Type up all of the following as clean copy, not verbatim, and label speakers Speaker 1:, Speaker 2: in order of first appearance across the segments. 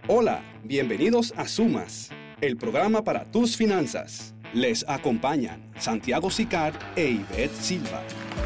Speaker 1: Hola, bienvenidos a Sumas, el programa para tus finanzas. Les acompañan Santiago Sicar e Ivette Silva.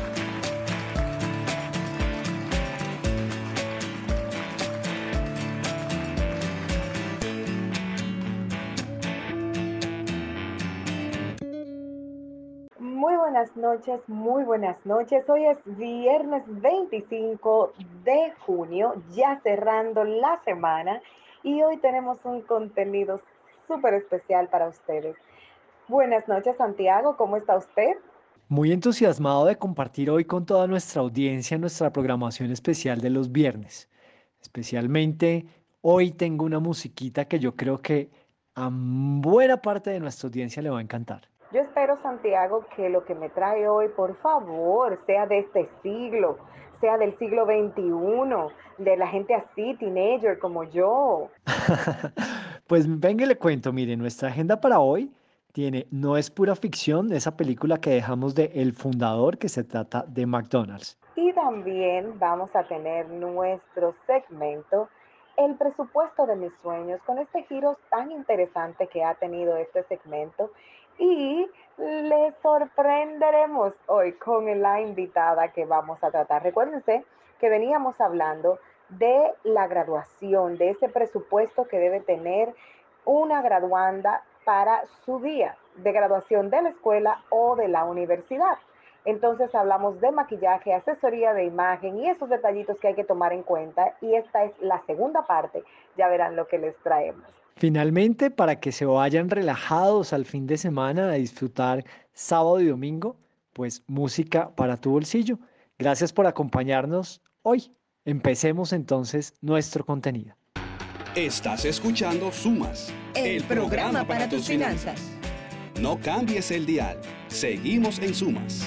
Speaker 2: Muy buenas noches. Hoy es viernes 25 de junio, ya cerrando la semana, y hoy tenemos un contenido súper especial para ustedes. Buenas noches, Santiago, ¿cómo está usted?
Speaker 3: Muy entusiasmado de compartir hoy con toda nuestra audiencia nuestra programación especial de los viernes. Especialmente hoy tengo una musiquita que yo creo que a buena parte de nuestra audiencia le va a encantar.
Speaker 2: Yo espero, Santiago, que lo que me trae hoy, por favor, sea de este siglo, sea del siglo XXI, de la gente así, teenager como yo.
Speaker 3: Pues venga y le cuento, mire, nuestra agenda para hoy tiene No es pura ficción, esa película que dejamos de El Fundador, que se trata de McDonald's.
Speaker 2: Y también vamos a tener nuestro segmento, el presupuesto de mis sueños, con este giro tan interesante que ha tenido este segmento. Y les sorprenderemos hoy con la invitada que vamos a tratar. Recuérdense que veníamos hablando de la graduación, de ese presupuesto que debe tener una graduanda para su día de graduación de la escuela o de la universidad. Entonces hablamos de maquillaje, asesoría de imagen y esos detallitos que hay que tomar en cuenta. Y esta es la segunda parte. Ya verán lo que les traemos.
Speaker 3: Finalmente, para que se vayan relajados al fin de semana a disfrutar sábado y domingo, pues música para tu bolsillo. Gracias por acompañarnos hoy. Empecemos entonces nuestro contenido.
Speaker 1: Estás escuchando Sumas,
Speaker 4: el programa para tus finanzas.
Speaker 1: No cambies el dial. Seguimos en Sumas.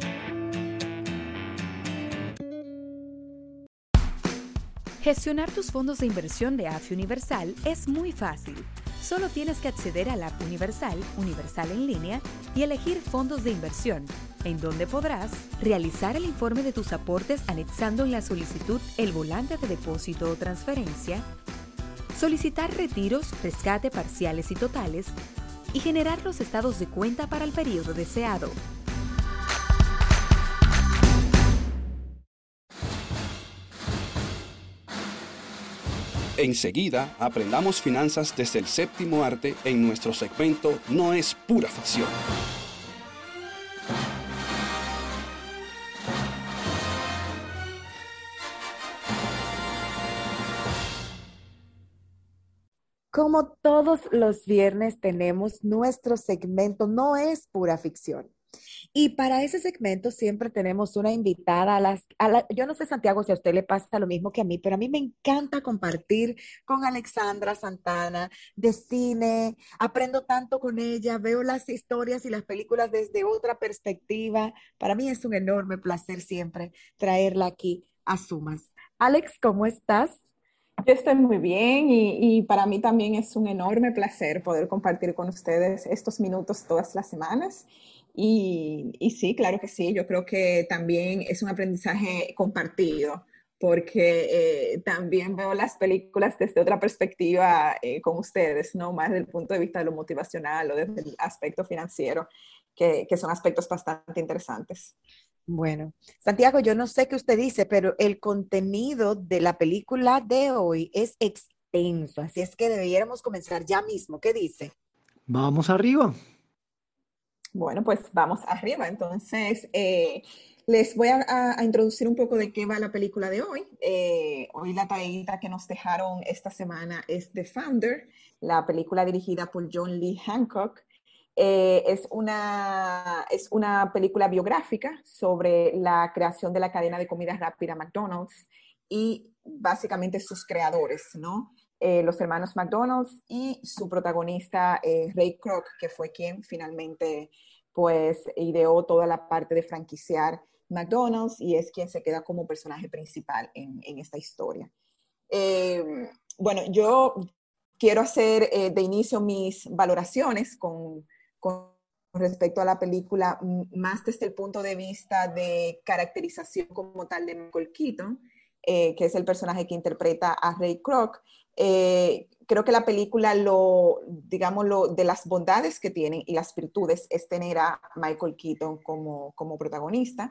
Speaker 4: Gestionar tus fondos de inversión de AFI Universal es muy fácil. Solo tienes que acceder a la app Universal, Universal en línea, y elegir fondos de inversión, en donde podrás realizar el informe de tus aportes anexando en la solicitud el volante de depósito o transferencia, solicitar retiros, rescate parciales y totales, y generar los estados de cuenta para el periodo deseado.
Speaker 1: Enseguida, aprendamos finanzas desde el séptimo arte en nuestro segmento No es pura ficción.
Speaker 2: Como todos los viernes tenemos nuestro segmento No es pura ficción. Y para ese segmento siempre tenemos una invitada yo no sé, Santiago, si a usted le pasa lo mismo que a mí, pero a mí me encanta compartir con Alexandra Santana de cine. Aprendo tanto con ella, veo las historias y las películas desde otra perspectiva. Para mí es un enorme placer siempre traerla aquí a Sumas. Alex, ¿cómo estás?
Speaker 5: Yo estoy muy bien y para mí también es un enorme placer poder compartir con ustedes estos minutos todas las semanas. Y sí, claro que sí, yo creo que también es un aprendizaje compartido, porque también veo las películas desde otra perspectiva con ustedes, ¿no? Más desde el punto de vista de lo motivacional o desde el aspecto financiero, que son aspectos bastante interesantes.
Speaker 2: Bueno, Santiago, yo no sé qué usted dice, pero el contenido de la película de hoy es extenso, así es que debiéramos comenzar ya mismo. ¿Qué dice?
Speaker 3: Vamos arriba.
Speaker 5: Bueno, pues vamos arriba. Entonces, les voy a introducir un poco de qué va la película de hoy. Hoy la tareita que nos dejaron esta semana es The Founder, la película dirigida por John Lee Hancock. Es una película biográfica sobre la creación de la cadena de comida rápida McDonald's y básicamente sus creadores, ¿no? Los hermanos McDonald's y su protagonista Ray Kroc, que fue quien finalmente pues ideó toda la parte de franquiciar McDonald's y es quien se queda como personaje principal en esta historia. Eh, bueno, yo quiero hacer de inicio mis valoraciones con respecto a la película, más desde el punto de vista de caracterización como tal de Michael Keaton que es el personaje que interpreta a Ray Kroc. Creo que la película, digamos, de las bondades que tiene y las virtudes es tener a Michael Keaton como protagonista.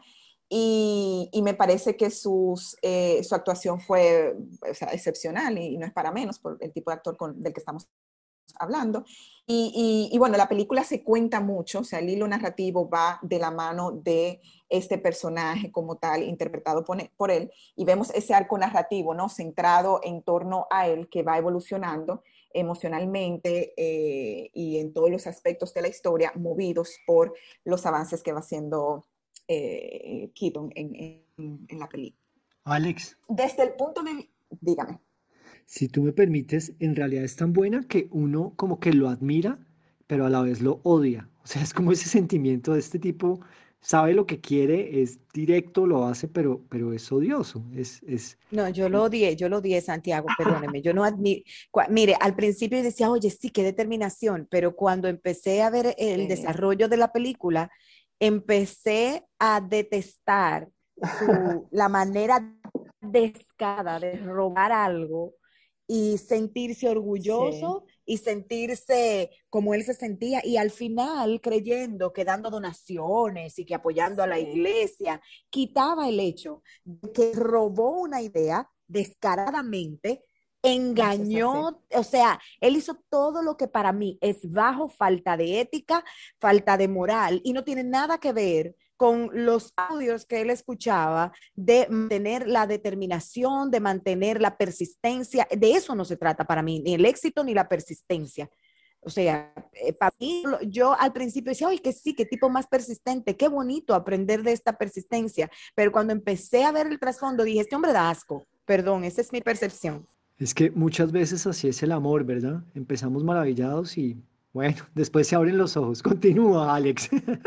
Speaker 5: Y me parece que su actuación fue, o sea, excepcional y no es para menos por el tipo de actor del que estamos hablando. Y bueno, la película se cuenta mucho, o sea, el hilo narrativo va de la mano de este personaje como tal, interpretado por él, y vemos ese arco narrativo, ¿no? Centrado en torno a él, que va evolucionando emocionalmente y en todos los aspectos de la historia, movidos por los avances que va haciendo Keaton en la película.
Speaker 3: Alex,
Speaker 5: Desde el punto de vista, dígame.
Speaker 3: si tú me permites, en realidad es tan buena que uno como que lo admira, pero a la vez lo odia. O sea, es como ese sentimiento de este tipo, sabe lo que quiere, es directo, lo hace, pero es odioso.
Speaker 6: No, yo lo odié, Santiago, perdóneme, yo no admiro, mire, al principio yo decía, oye, sí, qué determinación, pero cuando empecé a ver el desarrollo de la película, empecé a detestar la manera descarada de robar algo y sentirse orgulloso y sentirse como él se sentía y al final creyendo que dando donaciones y que apoyando a la iglesia, quitaba el hecho de que robó una idea descaradamente, engañó, o sea, él hizo todo lo que para mí es bajo, falta de ética, falta de moral y no tiene nada que ver con los audios que él escuchaba, de mantener la determinación, de mantener la persistencia. De eso no se trata para mí, ni el éxito ni la persistencia. O sea, para mí, yo al principio decía, ay, que sí, qué tipo más persistente, qué bonito aprender de esta persistencia. Pero cuando empecé a ver el trasfondo, dije, este hombre da asco. Perdón, esa es mi percepción.
Speaker 3: Es que muchas veces así es el amor, ¿verdad? Empezamos maravillados y bueno, después se abren los ojos. Continúa, Alex.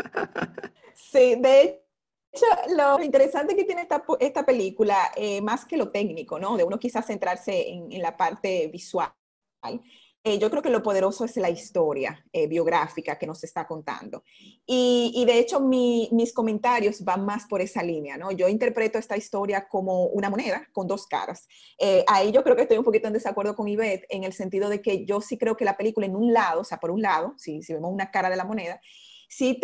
Speaker 5: Sí, de hecho, lo interesante que tiene esta película, más que lo técnico, ¿no? De uno quizás centrarse en la parte visual, yo creo que lo poderoso es la historia biográfica que nos está contando. Y de hecho, mis comentarios van más por esa línea, ¿no? Yo interpreto esta historia como una moneda con dos caras. Ahí yo creo que estoy un poquito en desacuerdo con Ivette en el sentido de que yo sí creo que la película en un lado, o sea, por un lado, si vemos una cara de la moneda, sí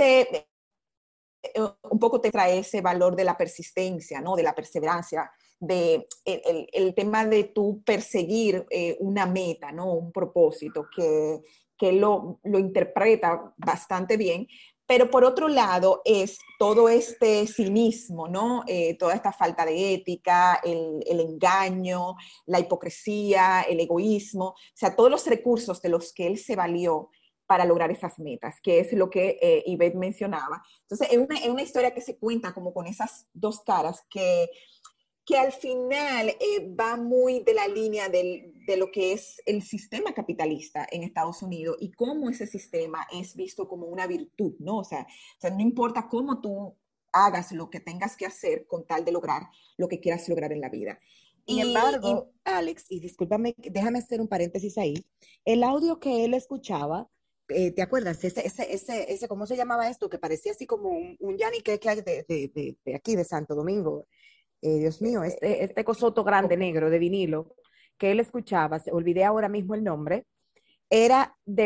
Speaker 5: un poco te trae ese valor de la persistencia, ¿no? De la perseverancia, de el tema de tú perseguir una meta, ¿no? Un propósito que lo interpreta bastante bien. Pero por otro lado es todo este cinismo, ¿no? Toda esta falta de ética, el engaño, la hipocresía, el egoísmo, o sea, todos los recursos de los que él se valió para lograr esas metas, que es lo que Ivette mencionaba. Entonces, es una historia que se cuenta como con esas dos caras que al final va muy de la línea de lo que es el sistema capitalista en Estados Unidos y cómo ese sistema es visto como una virtud, ¿no? O sea, no importa cómo tú hagas lo que tengas que hacer con tal de lograr lo que quieras lograr en la vida.
Speaker 6: Sin embargo, Alex, y discúlpame, déjame hacer un paréntesis ahí, el audio que él escuchaba, ¿te acuerdas? Ese, ¿cómo se llamaba esto? Que parecía así como un Yanni que hay de aquí, de Santo Domingo. Dios mío, este cosoto grande negro de vinilo que él escuchaba, olvidé ahora mismo el nombre, era de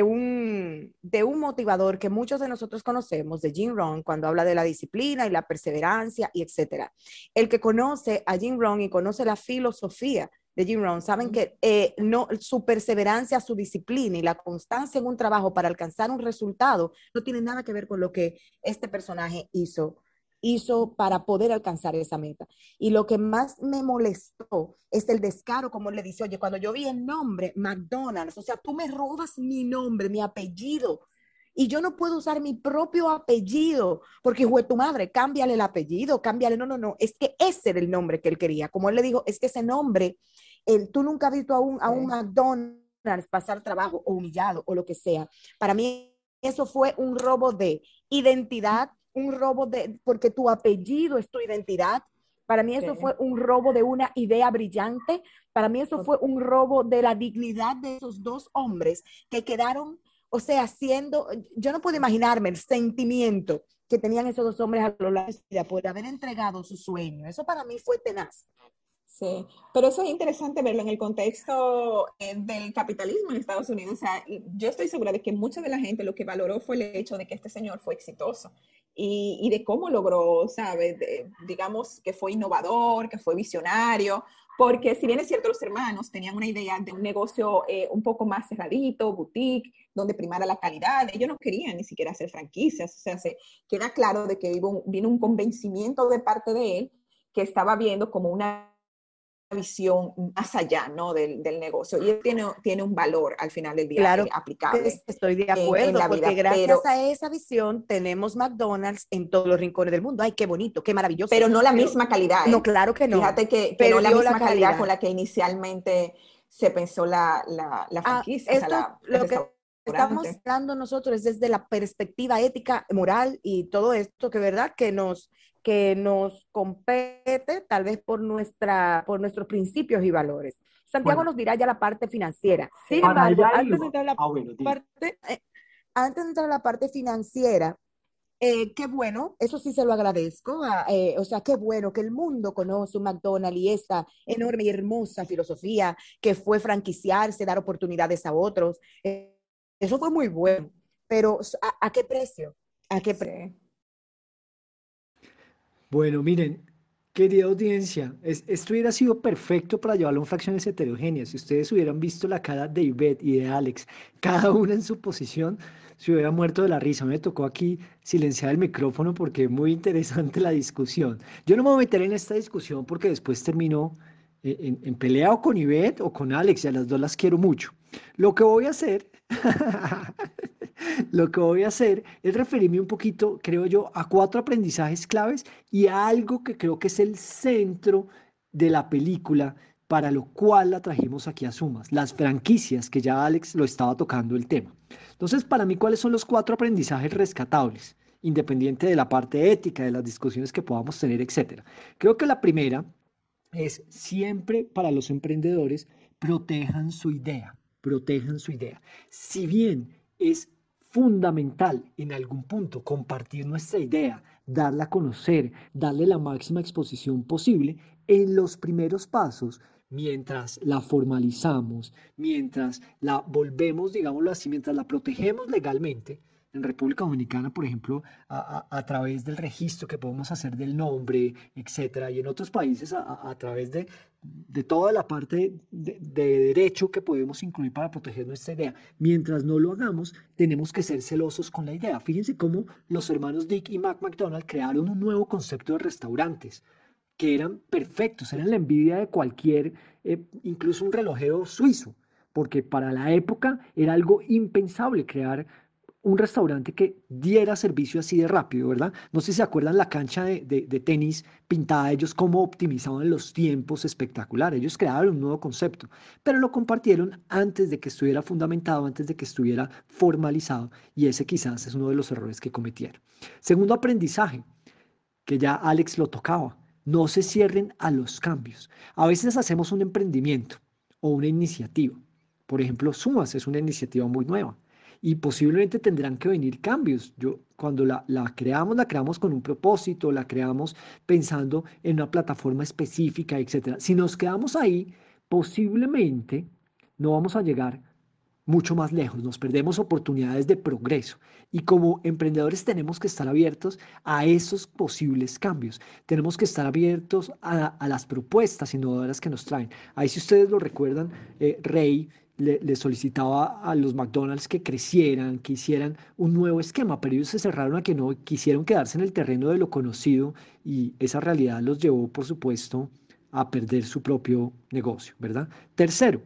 Speaker 6: un motivador que muchos de nosotros conocemos, de Jim Rohn, cuando habla de la disciplina y la perseverancia y etcétera. El que conoce a Jim Rohn y conoce la filosofía de Jim Rohn, saben que no, su perseverancia, su disciplina y la constancia en un trabajo para alcanzar un resultado no tiene nada que ver con lo que este personaje hizo para poder alcanzar esa meta. Y lo que más me molestó es el descaro, como él le dice, oye, cuando yo vi el nombre McDonald's, o sea, tú me robas mi nombre, mi apellido, y yo no puedo usar mi propio apellido, porque hijo de tu madre, cámbiale el apellido, cámbiale, no, es que ese era el nombre que él quería. Como él le dijo, es que ese nombre, tú nunca has visto a un McDonald's pasar trabajo o humillado o lo que sea. Para mí eso fue un robo de identidad, un robo porque tu apellido es tu identidad. Para mí eso fue un robo de una idea brillante. Para mí eso fue un robo de la dignidad de esos dos hombres que quedaron, o sea, yo no puedo imaginarme el sentimiento que tenían esos dos hombres a lo largo de su vida por haber entregado su sueño. Eso para mí fue tenaz.
Speaker 5: Sí, pero eso es interesante verlo en el contexto del capitalismo en Estados Unidos. O sea, yo estoy segura de que mucha de la gente lo que valoró fue el hecho de que este señor fue exitoso y de cómo logró, ¿sabes? Digamos que fue innovador, que fue visionario, porque si bien es cierto, los hermanos tenían una idea de un negocio un poco más cerradito, boutique, donde primara la calidad, ellos no querían ni siquiera hacer franquicias. O sea, se queda claro de que vino un convencimiento de parte de él que estaba viendo como una visión más allá, ¿no? del negocio. Y tiene un valor al final del día
Speaker 6: Claro que
Speaker 5: aplicable
Speaker 6: estoy de
Speaker 5: en
Speaker 6: acuerdo,
Speaker 5: la
Speaker 6: porque
Speaker 5: vida,
Speaker 6: gracias a esa visión tenemos McDonald's en todos los rincones del mundo. Ay, qué bonito, qué maravilloso.
Speaker 5: pero no la
Speaker 6: Pero
Speaker 5: misma calidad,
Speaker 6: no,
Speaker 5: ¿eh?
Speaker 6: claro que no.
Speaker 5: Fíjate que no la
Speaker 6: Perdió la
Speaker 5: misma calidad con
Speaker 6: calidad.
Speaker 5: la que inicialmente se pensó la franquicia, o sea,
Speaker 6: Esto
Speaker 5: el
Speaker 6: lo que estamos
Speaker 5: restaurante.
Speaker 6: hablando nosotros es desde la perspectiva ética, moral y todo esto que verdad que nos compete tal vez por nuestros principios y valores. Santiago
Speaker 3: Bueno,
Speaker 6: nos dirá ya la parte financiera. Sin
Speaker 5: Sí.
Speaker 3: para
Speaker 6: embargo,
Speaker 3: allá iba. Bueno, dime.
Speaker 6: antes de entrar a la parte financiera, qué bueno, eso sí se lo agradezco. O sea, qué bueno que el mundo conoce un McDonald's y esta enorme y hermosa filosofía que fue franquiciarse, dar oportunidades a otros. Eso fue muy bueno, pero ¿a qué precio? ¿A qué precio?
Speaker 5: Sí.
Speaker 3: Bueno, miren, querida audiencia, esto hubiera sido perfecto para llevarlo a fracciones heterogéneas. Si ustedes hubieran visto la cara de Ivette y de Alex, cada una en su posición, se hubiera muerto de la risa. Me tocó aquí silenciar el micrófono porque es muy interesante la discusión. Yo no me voy a meter en esta discusión porque después termino en pelea o con Ivette o con Alex, y a las dos las quiero mucho. Lo que voy a hacer Lo que voy a hacer es referirme un poquito, creo yo, a cuatro aprendizajes claves y a algo que creo que es el centro de la película, para lo cual la trajimos aquí a Sumas, las franquicias, que ya Alex lo estaba tocando el tema. Entonces, para mí, ¿cuáles son los cuatro aprendizajes rescatables? Independiente de la parte ética, de las discusiones que podamos tener, etcétera. Creo que la primera es siempre para los emprendedores, protejan su idea. Si bien es fundamental en algún punto compartir nuestra idea, darla a conocer, darle la máxima exposición posible, en los primeros pasos, mientras la formalizamos, mientras la volvemos, digámoslo así, mientras la protegemos legalmente, en República Dominicana, por ejemplo, a través del registro que podemos hacer del nombre, etcétera, y en otros países a través de toda la parte de derecho que podemos incluir para proteger nuestra idea. Mientras no lo hagamos, tenemos que ser celosos con la idea. Fíjense cómo los hermanos Dick y Mac McDonald crearon un nuevo concepto de restaurantes que eran perfectos, eran la envidia de cualquier, incluso un relojero suizo, porque para la época era algo impensable crear un restaurante que diera servicio así de rápido, ¿verdad? No sé si se acuerdan la cancha de tenis pintada, ellos cómo optimizaban los tiempos espectacular. Ellos crearon un nuevo concepto, pero lo compartieron antes de que estuviera fundamentado, antes de que estuviera formalizado, y ese quizás es uno de los errores que cometieron. Segundo aprendizaje, que ya Alex lo tocaba, no se cierren a los cambios. A veces hacemos un emprendimiento o una iniciativa. Por ejemplo, Sumas es una iniciativa muy nueva y posiblemente tendrán que venir cambios. Cuando la creamos con un propósito, la creamos pensando en una plataforma específica, etcétera. Si nos quedamos ahí, posiblemente no vamos a llegar mucho más lejos, nos perdemos oportunidades de progreso. Y como emprendedores tenemos que estar abiertos a esos posibles cambios, tenemos que estar abiertos a las propuestas innovadoras que nos traen. Ahí si ustedes lo recuerdan, Rey le solicitaba a los McDonald's que crecieran, que hicieran un nuevo esquema, pero ellos se cerraron a que no quisieron quedarse en el terreno de lo conocido, y esa realidad los llevó, por supuesto, a perder su propio negocio, ¿verdad? Tercero,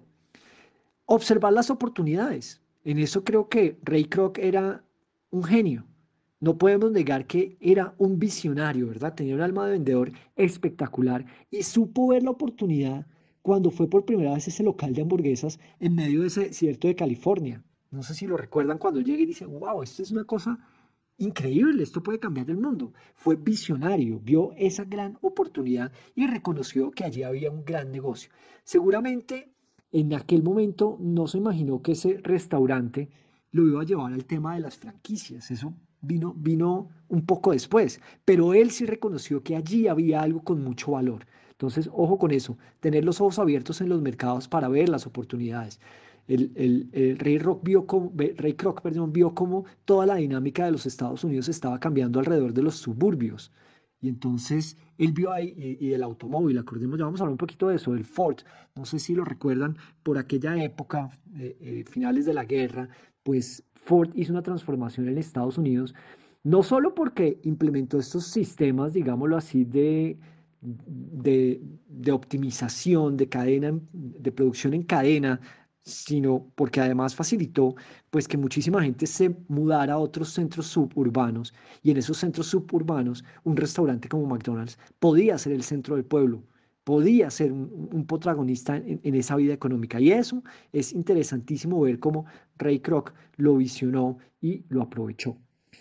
Speaker 3: observar las oportunidades. En eso creo que Ray Kroc era un genio. No podemos negar que era un visionario, ¿verdad? Tenía un alma de vendedor espectacular y supo ver la oportunidad cuando fue por primera vez ese local de hamburguesas en medio de ese desierto de California. No sé si lo recuerdan, cuando llega y dice, wow, esto es una cosa increíble, esto puede cambiar el mundo. Fue visionario, vio esa gran oportunidad y reconoció que allí había un gran negocio. Seguramente en aquel momento no se imaginó que ese restaurante lo iba a llevar al tema de las franquicias. Eso vino un poco después, pero él sí reconoció que allí había algo con mucho valor. Entonces, ojo con eso, tener los ojos abiertos en los mercados para ver las oportunidades. El Ray Kroc, perdón, vio cómo toda la dinámica de los Estados Unidos estaba cambiando alrededor de los suburbios. Y entonces él vio ahí, y del automóvil, acordemos, ya vamos a hablar un poquito de eso, del Ford, no sé si lo recuerdan, por aquella época, finales de la guerra, pues Ford hizo una transformación en Estados Unidos, no solo porque implementó estos sistemas, digámoslo así, de optimización, de cadena, de producción en cadena, sino porque además facilitó pues que muchísima gente se mudara a otros centros suburbanos, y en esos centros suburbanos un restaurante como McDonald's podía ser el centro del pueblo, podía ser un protagonista en esa vida económica. Y eso es interesantísimo ver cómo Ray Kroc lo visionó y lo aprovechó.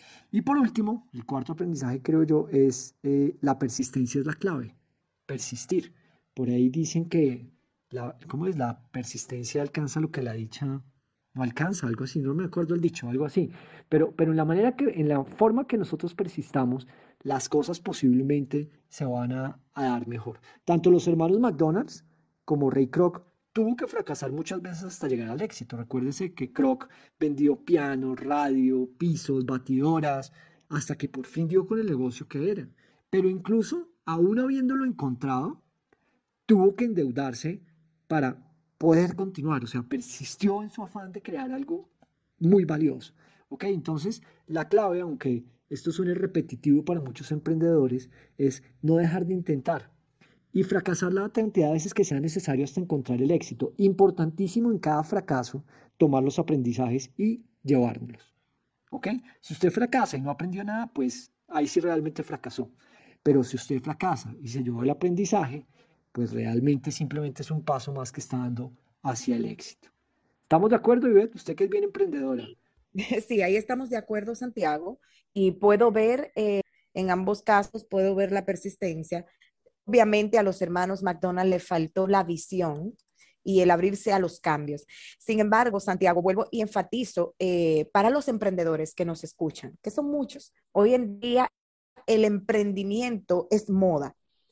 Speaker 3: Y por último, el cuarto aprendizaje, creo yo, es la persistencia es la clave. Persistir. Por ahí dicen que ¿cómo es? La persistencia alcanza lo que la dicha no alcanza, algo así, no me acuerdo el dicho, algo así. Pero en la forma que nosotros persistamos, las cosas posiblemente se van a dar mejor. Tanto los hermanos McDonald's como Ray Kroc tuvo que fracasar muchas veces hasta llegar al éxito. Recuérdese que Kroc vendió pianos, radio, pisos, batidoras, hasta que por fin dio con el negocio que era. Pero incluso, aún habiéndolo encontrado, tuvo que endeudarse para poder continuar, o sea, persistió en su afán de crear algo muy valioso. ¿Ok? Entonces, la clave, aunque esto suene repetitivo para muchos emprendedores, es no dejar de intentar y fracasar la cantidad de veces que sea necesario hasta encontrar el éxito. Importantísimo en cada fracaso tomar los aprendizajes y llevárnoslos. ¿Ok? Si usted fracasa y no aprendió nada, pues ahí sí realmente fracasó. Pero si usted fracasa y se llevó el aprendizaje, pues realmente simplemente es un paso más que está dando hacia el éxito. ¿Estamos de acuerdo, Ivette? Usted que es bien emprendedora.
Speaker 6: Sí, ahí estamos de acuerdo, Santiago, y puedo ver, en ambos casos, puedo ver la persistencia. Obviamente a los hermanos McDonald le faltó la visión y el abrirse a los cambios. Sin embargo, Santiago, vuelvo y enfatizo, para los emprendedores que nos escuchan, que son muchos, hoy en día el emprendimiento es moda.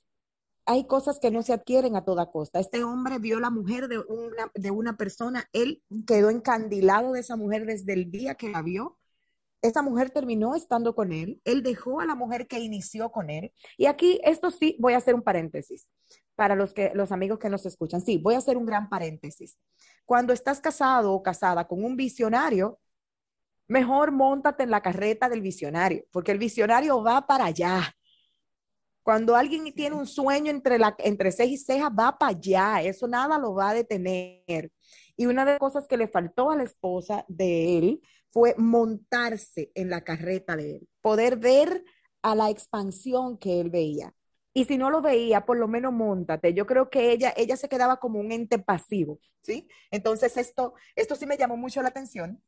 Speaker 6: Hay cosas que no se adquieren a toda costa. Este hombre vio la mujer de una persona, él quedó encandilado de esa mujer desde el día que la vio. Esa mujer terminó estando con él dejó a la mujer que inició con él. Y aquí, esto sí, voy a hacer un paréntesis para los amigos que nos escuchan. Sí, voy a hacer un gran paréntesis. Cuando estás casado o casada con un visionario, mejor móntate en la carreta del visionario, porque el visionario va para allá. Cuando alguien tiene un sueño entre ceja y ceja, va para allá. Eso nada lo va a detener. Y una de las cosas que le faltó a la esposa de él fue montarse en la carreta de él, poder ver a la expansión que él veía. Y si no lo veía, por lo menos móntate. Yo creo que ella se quedaba como un ente pasivo, ¿sí? Entonces esto sí me llamó mucho la atención,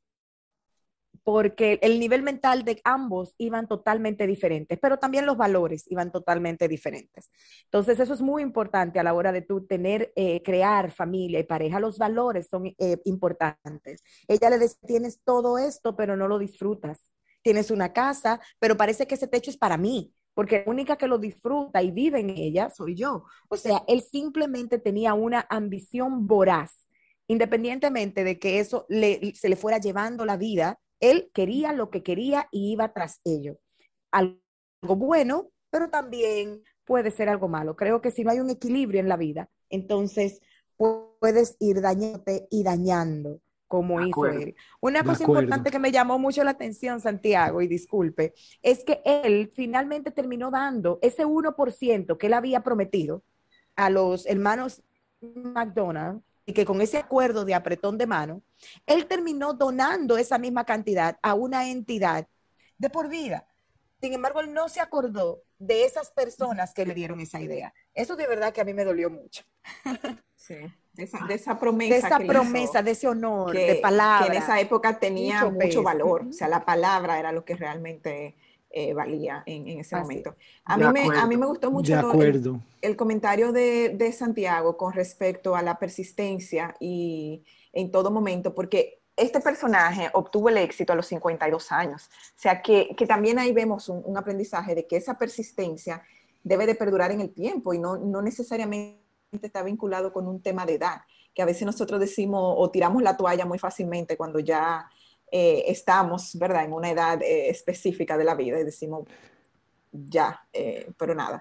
Speaker 6: porque el nivel mental de ambos iban totalmente diferentes, pero también los valores iban totalmente diferentes. Entonces, eso es muy importante a la hora de tú crear familia y pareja. Los valores son importantes. Ella le decía, tienes todo esto, pero no lo disfrutas. Tienes una casa, pero parece que ese techo es para mí, porque la única que lo disfruta y vive en ella soy yo. O sea, él simplemente tenía una ambición voraz, independientemente de que eso se le fuera llevando la vida. Él quería lo que quería y iba tras ello. Algo bueno, pero también puede ser algo malo. Creo que si no hay un equilibrio en la vida, entonces puedes ir dañándote y dañando, como hizo él. Una cosa importante que me llamó mucho la atención, Santiago, y disculpe, es que él finalmente terminó dando ese 1% que él había prometido a los hermanos McDonald, y que con ese acuerdo de apretón de mano, él terminó donando esa misma cantidad a una entidad de por vida. Sin embargo, él no se acordó de esas personas que le dieron esa idea. Eso de verdad que a mí me dolió mucho.
Speaker 5: Sí, de esa promesa,
Speaker 6: de ese honor, de palabra.
Speaker 5: Que en esa época tenía mucho valor. O sea, la palabra era lo que realmente valía en ese momento. A mí me gustó mucho el comentario de Santiago con respecto a la persistencia y en todo momento, porque este personaje obtuvo el éxito a los 52 años. O sea, que también ahí vemos un aprendizaje de que esa persistencia debe de perdurar en el tiempo y no necesariamente está vinculado con un tema de edad, que a veces nosotros decimos o tiramos la toalla muy fácilmente cuando ya estamos, ¿verdad?, en una edad específica de la vida y decimos ya, pero nada.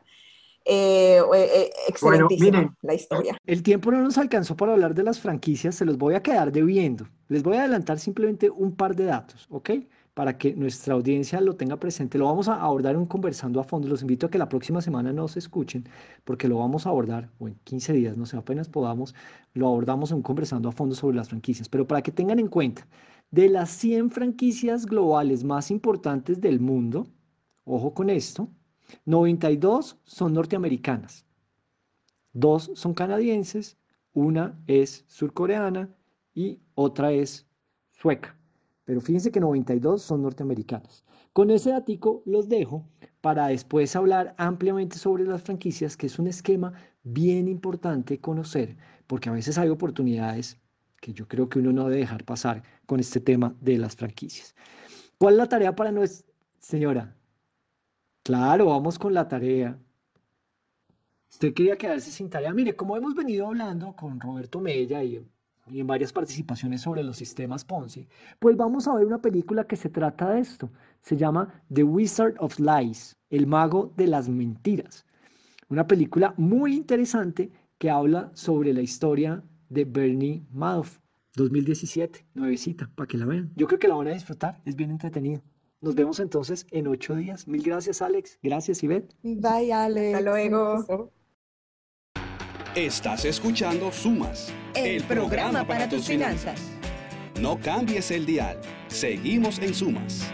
Speaker 3: Bueno,
Speaker 5: Excelentísima
Speaker 3: miren,
Speaker 5: la historia.
Speaker 3: el tiempo no nos alcanzó para hablar de las franquicias, se los voy a quedar debiendo. Les voy a adelantar simplemente un par de datos, ¿ok? Para que nuestra audiencia lo tenga presente. Lo vamos a abordar en un conversando a fondo. Los invito a que la próxima semana nos escuchen, porque lo vamos a abordar, o en 15 días, no sé, apenas podamos, lo abordamos en un conversando a fondo sobre las franquicias. Pero para que tengan en cuenta, de las 100 franquicias globales más importantes del mundo, ojo con esto, 92 son norteamericanas. Dos son canadienses, una es surcoreana y otra es sueca. Pero fíjense que 92 son norteamericanas. Con ese datico los dejo para después hablar ampliamente sobre las franquicias, que es un esquema bien importante conocer, porque a veces hay oportunidades que yo creo que uno no debe dejar pasar con este tema de las franquicias. ¿Cuál es la tarea para nuestra señora? Claro, vamos con la tarea. Usted quería quedarse sin tarea. Mire, como hemos venido hablando con Roberto Mella y en varias participaciones sobre los sistemas Ponzi, pues vamos a ver una película que se trata de esto. Se llama The Wizard of Lies, El mago de las mentiras. Una película muy interesante que habla sobre la historia de Bernie Madoff. 2017, nuevecita, para que la vean. Yo creo que la van a disfrutar, es bien entretenida. Nos vemos entonces en 8 días. Mil gracias, Alex. Gracias, Ivette.
Speaker 6: Bye, Alex.
Speaker 5: Hasta luego.
Speaker 6: Un beso.
Speaker 1: Estás escuchando Sumas,
Speaker 4: El programa para tus finanzas.
Speaker 1: No cambies el dial. Seguimos en Sumas.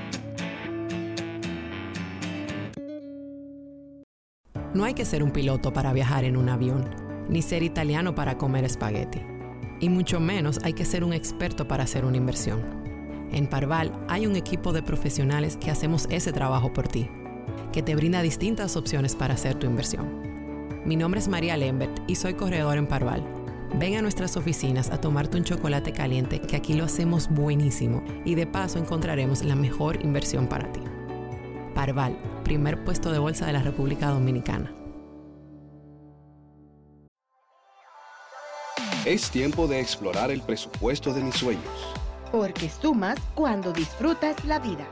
Speaker 7: No hay que ser un piloto para viajar en un avión, ni ser italiano para comer espagueti. Y mucho menos hay que ser un experto para hacer una inversión. En Parval hay un equipo de profesionales que hacemos ese trabajo por ti, que te brinda distintas opciones para hacer tu inversión. Mi nombre es María Lembert y soy corredor en Parval. Ven a nuestras oficinas a tomarte un chocolate caliente, que aquí lo hacemos buenísimo, y de paso encontraremos la mejor inversión para ti. Parval, primer puesto de bolsa de la República Dominicana.
Speaker 1: Es tiempo de explorar el presupuesto de mis sueños.
Speaker 4: Porque sumas cuando disfrutas la vida.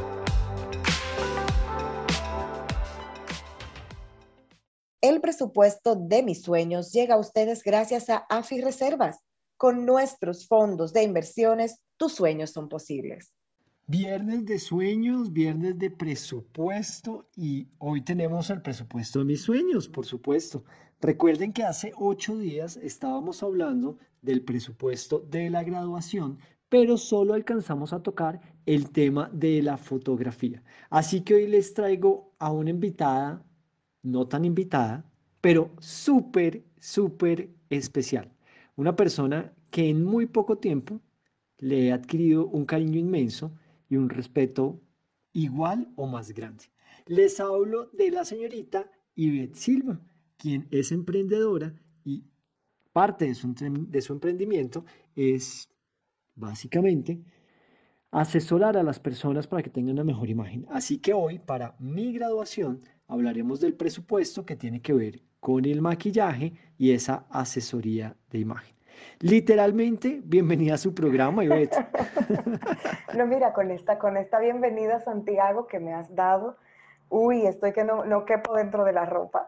Speaker 2: El presupuesto de mis sueños llega a ustedes gracias a AFI Reservas. Con nuestros fondos de inversiones, tus sueños son posibles.
Speaker 3: Viernes de sueños, viernes de presupuesto y hoy tenemos el presupuesto de mis sueños, por supuesto. Recuerden que hace 8 días estábamos hablando del presupuesto de la graduación, pero solo alcanzamos a tocar el tema de la fotografía. Así que hoy les traigo a una invitada, no tan invitada, pero súper, súper especial. Una persona que en muy poco tiempo le he adquirido un cariño inmenso y un respeto igual o más grande. Les hablo de la señorita Ivette Silva, quien es emprendedora y parte de su emprendimiento es básicamente asesorar a las personas para que tengan una mejor imagen. Así que hoy, para mi graduación, hablaremos del presupuesto que tiene que ver con el maquillaje y esa asesoría de imagen. Literalmente, bienvenida a su programa, Ivette.
Speaker 2: No, mira, con esta bienvenida, Santiago, que me has dado, estoy que no quepo dentro de la ropa.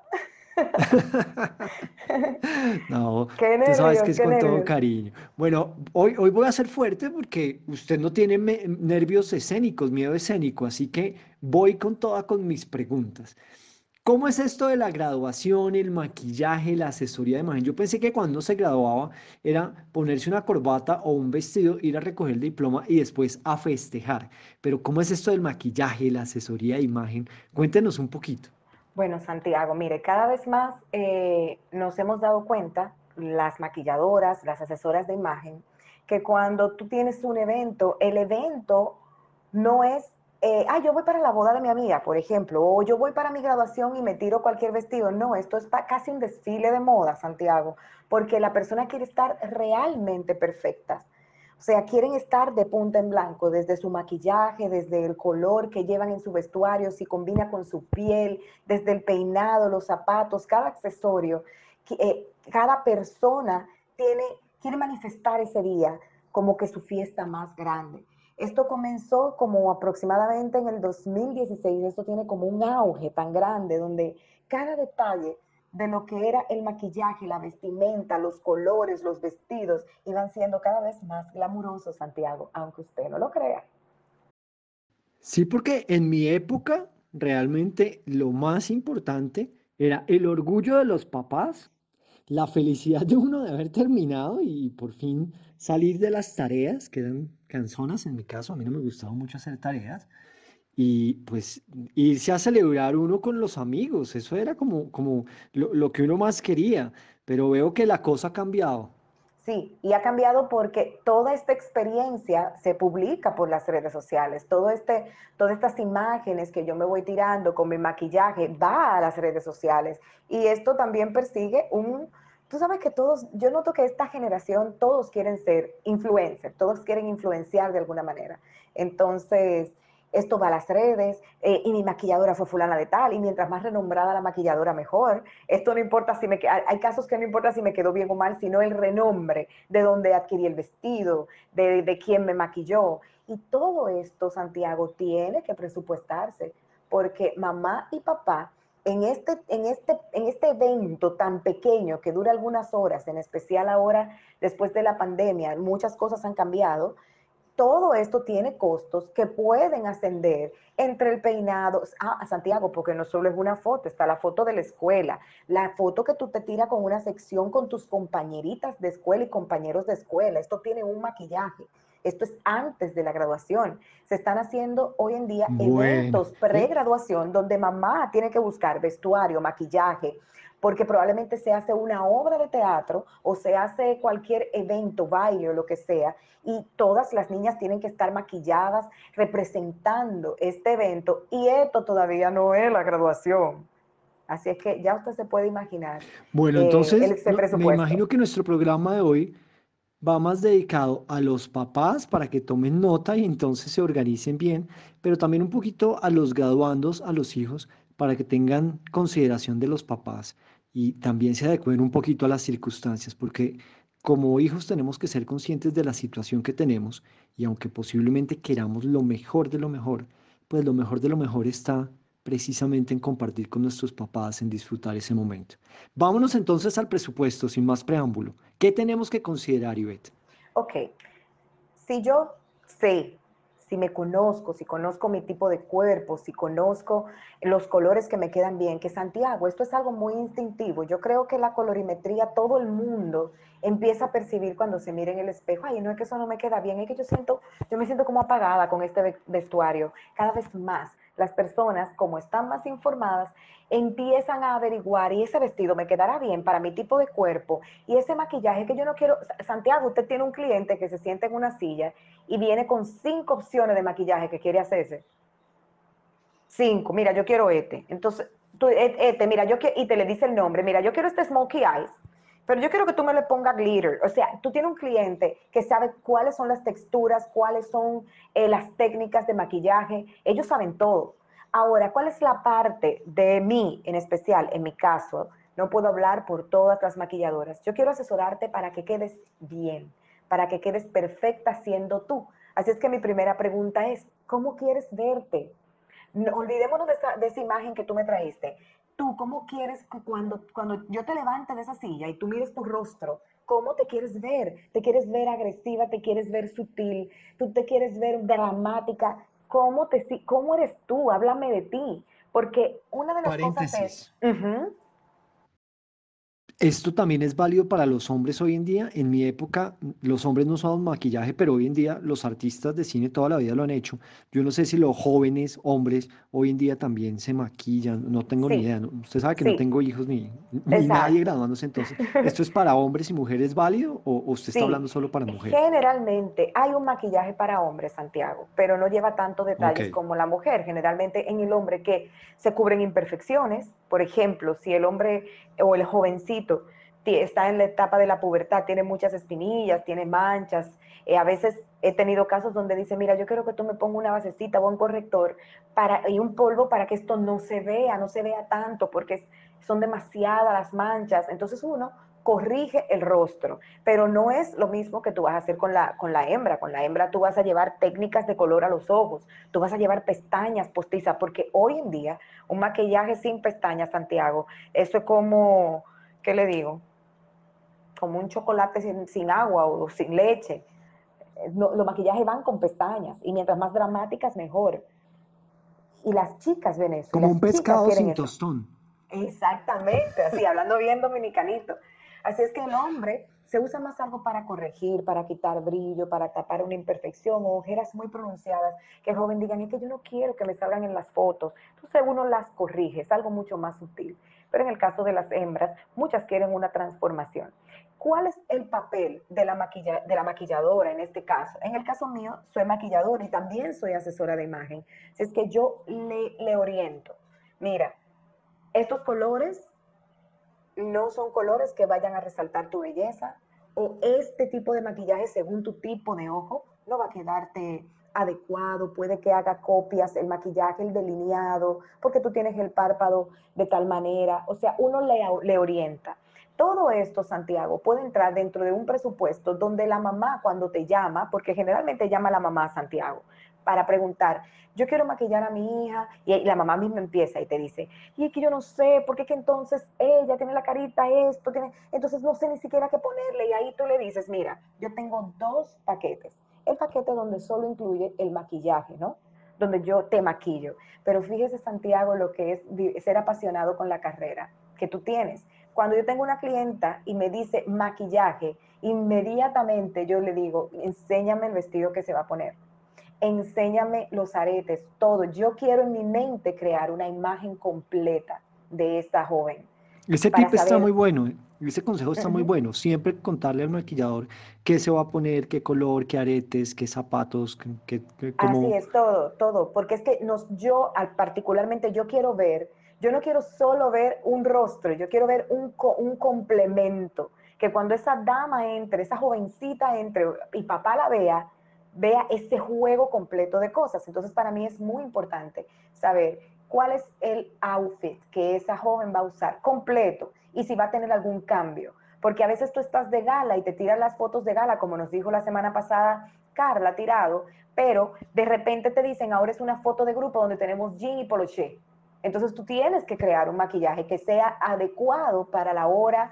Speaker 3: No,
Speaker 2: Qué
Speaker 3: tú sabes que
Speaker 2: nervios,
Speaker 3: es
Speaker 2: qué
Speaker 3: con todo
Speaker 2: nervios.
Speaker 3: cariño. Bueno, hoy voy a ser fuerte porque usted no tiene nervios escénicos, miedo escénico, así que voy con toda con mis preguntas. ¿Cómo es esto de la graduación, el maquillaje, la asesoría de imagen? Yo pensé que cuando se graduaba era ponerse una corbata o un vestido, ir a recoger el diploma y después a festejar. Pero ¿cómo es esto del maquillaje, la asesoría de imagen? Cuéntenos un poquito.
Speaker 2: Bueno, Santiago, mire, cada vez más nos hemos dado cuenta, las maquilladoras, las asesoras de imagen, que cuando tú tienes un evento, el evento no es, yo voy para la boda de mi amiga, por ejemplo, o yo voy para mi graduación y me tiro cualquier vestido. No, esto es casi un desfile de moda, Santiago, porque la persona quiere estar realmente perfecta. O O sea, quieren estar de punta en blanco, desde su maquillaje, desde el color que llevan en su vestuario, si combina con su piel, desde el peinado, los zapatos, cada accesorio. Cada persona quiere manifestar ese día como que su fiesta más grande. Esto comenzó como aproximadamente en el 2016, esto tiene como un auge tan grande donde cada detalle de lo que era el maquillaje, la vestimenta, los colores, los vestidos, iban siendo cada vez más glamurosos, Santiago, aunque usted no lo crea.
Speaker 3: Sí, porque en mi época realmente lo más importante era el orgullo de los papás, la felicidad de uno de haber terminado y por fin salir de las tareas, que eran cansonas en mi caso, a mí no me gustaba mucho hacer tareas, y pues irse a celebrar uno con los amigos, eso era como lo que uno más quería, pero veo que la cosa ha cambiado.
Speaker 2: Sí, y ha cambiado porque toda esta experiencia se publica por las redes sociales. Todas estas imágenes que yo me voy tirando con mi maquillaje va a las redes sociales. Y esto también persigue tú sabes que yo noto que esta generación, todos quieren ser influencers, todos quieren influenciar de alguna manera. Entonces, esto va a las redes, y mi maquilladora fue fulana de tal, y mientras más renombrada la maquilladora, mejor. Esto no importa hay casos que no importa si me quedó bien o mal, sino el renombre de dónde adquirí el vestido, de quién me maquilló. Y todo esto, Santiago, tiene que presupuestarse, porque mamá y papá, en este evento tan pequeño que dura algunas horas, en especial ahora después de la pandemia, muchas cosas han cambiado. Todo esto tiene costos que pueden ascender entre el peinado, Santiago, porque no solo es una foto, está la foto de la escuela, la foto que tú te tiras con una sección con tus compañeritas de escuela y compañeros de escuela, esto tiene un maquillaje, esto es antes de la graduación. Se están haciendo hoy en día
Speaker 3: Bueno,
Speaker 2: eventos pregraduación donde mamá tiene que buscar vestuario, maquillaje, porque probablemente se hace una obra de teatro o se hace cualquier evento, baile o lo que sea, y todas las niñas tienen que estar maquilladas representando este evento, y esto todavía no es la graduación. Así es que ya usted se puede imaginar
Speaker 3: bueno, entonces
Speaker 2: ese
Speaker 3: me
Speaker 2: presupuesto.
Speaker 3: imagino que nuestro programa de hoy va más dedicado a los papás para que tomen nota y entonces se organicen bien, pero también un poquito a los graduandos, a los hijos, para que tengan consideración de los papás y también se adecuen un poquito a las circunstancias, porque como hijos tenemos que ser conscientes de la situación que tenemos y aunque posiblemente queramos lo mejor de lo mejor, pues lo mejor de lo mejor está precisamente en compartir con nuestros papás, en disfrutar ese momento. Vámonos entonces al presupuesto, sin más preámbulo. ¿Qué tenemos que considerar, Ivette?
Speaker 2: Ok, si yo sé, si me conozco, si conozco mi tipo de cuerpo, si conozco los colores que me quedan bien, que Santiago, esto es algo muy instintivo. Yo creo que la colorimetría todo el mundo empieza a percibir cuando se mira en el espejo. Ay, no es que eso no me queda bien, es que yo me siento como apagada con este vestuario. Cada vez más las personas, como están más informadas, empiezan a averiguar, y ese vestido me quedará bien para mi tipo de cuerpo, y ese maquillaje que yo no quiero. Santiago, usted tiene un cliente que se sienta en una silla y viene con 5 opciones de maquillaje que quiere hacerse. 5, mira, yo quiero este. Entonces, mira, y te le dice el nombre, mira, yo quiero este smokey eyes, pero yo quiero que tú me le pongas glitter. O sea, tú tienes un cliente que sabe cuáles son las texturas, cuáles son las técnicas de maquillaje, ellos saben todo. Ahora, ¿cuál es la parte de mí, en especial, en mi caso? No puedo hablar por todas las maquilladoras. Yo quiero asesorarte para que quedes bien, para que quedes perfecta siendo tú. Así es que mi primera pregunta es, ¿cómo quieres verte? No, olvidémonos de esa imagen que tú me trajiste. Tú, ¿cómo quieres que cuando yo te levante de esa silla y tú mires tu rostro, cómo te quieres ver? ¿Te quieres ver agresiva? ¿Te quieres ver sutil? ¿Tú te quieres ver dramática? ¿Cómo eres tú? Háblame de ti. Porque una de las cosas es,
Speaker 3: Paréntesis. Esto también es válido para los hombres hoy en día. En mi época, los hombres no usaban maquillaje, pero hoy en día los artistas de cine toda la vida lo han hecho. Yo no sé si los jóvenes hombres hoy en día también se maquillan, no tengo ni
Speaker 2: sí,
Speaker 3: idea. Usted sabe que no
Speaker 2: sí,
Speaker 3: tengo hijos ni nadie
Speaker 2: exacto.
Speaker 3: graduándose, entonces, ¿esto es para hombres y mujeres válido o usted está
Speaker 2: Sí,
Speaker 3: hablando solo para mujeres?
Speaker 2: generalmente hay un maquillaje para hombres, Santiago, pero no lleva tantos
Speaker 3: Ok.
Speaker 2: detalles como la mujer. Generalmente en el hombre que se cubren imperfecciones, por ejemplo, si el hombre o el jovencito está en la etapa de la pubertad, tiene muchas espinillas, tiene manchas, A veces he tenido casos donde dice, mira, yo quiero que tú me pongas una basecita o un corrector y un polvo para que esto no se vea tanto, porque son demasiadas las manchas. Entonces uno corrige el rostro, pero no es lo mismo que tú vas a hacer con la hembra. Con la hembra tú vas a llevar técnicas de color a los ojos, tú vas a llevar pestañas postizas, porque hoy en día un maquillaje sin pestañas, Santiago, eso es como, ¿qué le digo? Como un chocolate sin agua o sin leche. No, los maquillajes van con pestañas y mientras más dramáticas mejor. Y las chicas ven eso, y
Speaker 3: Como un
Speaker 2: las chicas
Speaker 3: pescado
Speaker 2: quieren
Speaker 3: sin
Speaker 2: eso.
Speaker 3: tostón.
Speaker 2: Exactamente, así, hablando bien dominicanito. Así es que el hombre se usa más algo para corregir, para quitar brillo, para tapar una imperfección o ojeras muy pronunciadas, que el joven diga, es que yo no quiero que me salgan en las fotos. Entonces uno las corrige, es algo mucho más sutil. Pero en el caso de las hembras, muchas quieren una transformación. ¿Cuál es el papel de la maquilladora en este caso? En el caso mío, soy maquilladora y también soy asesora de imagen. Así es que yo le oriento. Mira, estos colores no son colores que vayan a resaltar tu belleza, o este tipo de maquillaje según tu tipo de ojo no va a quedarte adecuado, puede que haga copias, el maquillaje, el delineado, porque tú tienes el párpado de tal manera, o sea, uno le orienta. Todo esto, Santiago, puede entrar dentro de un presupuesto donde la mamá cuando te llama, porque generalmente llama a la mamá, Santiago, para preguntar, yo quiero maquillar a mi hija, y la mamá misma empieza y te dice, y es que yo no sé, porque es que entonces ella tiene la carita esto, entonces no sé ni siquiera qué ponerle, y ahí tú le dices, mira, yo tengo 2 paquetes, el paquete donde solo incluye el maquillaje, ¿no? Donde yo te maquillo, pero fíjese, Santiago, lo que es ser apasionado con la carrera que tú tienes. Cuando yo tengo una clienta y me dice maquillaje, inmediatamente yo le digo, enséñame el vestido que se va a poner, enséñame los aretes, todo. Yo quiero en mi mente crear una imagen completa de esta joven
Speaker 3: Ese
Speaker 2: para
Speaker 3: tip está muy
Speaker 2: saber.
Speaker 3: bueno, ese consejo está muy bueno. Siempre contarle al maquillador qué se va a poner, qué color, qué aretes, qué zapatos,
Speaker 2: Así
Speaker 3: cómo.
Speaker 2: es, todo, porque es que particularmente yo quiero ver, yo no quiero solo ver un rostro, yo quiero ver un complemento, que cuando esa dama entre, esa jovencita entre y papá la vea ese juego completo de cosas. Entonces para mí es muy importante saber cuál es el outfit que esa joven va a usar completo y si va a tener algún cambio, porque a veces tú estás de gala y te tiras las fotos de gala, como nos dijo la semana pasada Carla Tirado, pero de repente te dicen, ahora es una foto de grupo donde tenemos jean y poloché. Entonces tú tienes que crear un maquillaje que sea adecuado para la hora,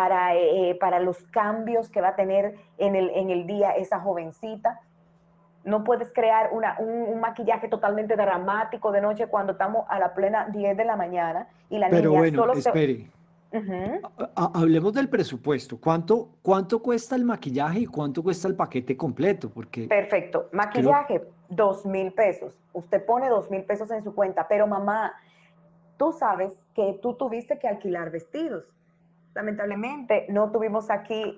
Speaker 2: para los cambios que va a tener en el día esa jovencita. No puedes crear un maquillaje totalmente dramático de noche cuando estamos a la plena 10 de la mañana y la
Speaker 3: Pero
Speaker 2: niña
Speaker 3: bueno,
Speaker 2: solo se...
Speaker 3: espere.
Speaker 2: Uh-huh.
Speaker 3: Hablemos del presupuesto. ¿Cuánto cuesta el maquillaje y cuánto cuesta el paquete completo? Porque
Speaker 2: Perfecto.
Speaker 3: creo,
Speaker 2: Maquillaje, 2,000 pesos. Usted pone 2,000 pesos en su cuenta, pero mamá, tú sabes que tú tuviste que alquilar vestidos. Lamentablemente no tuvimos aquí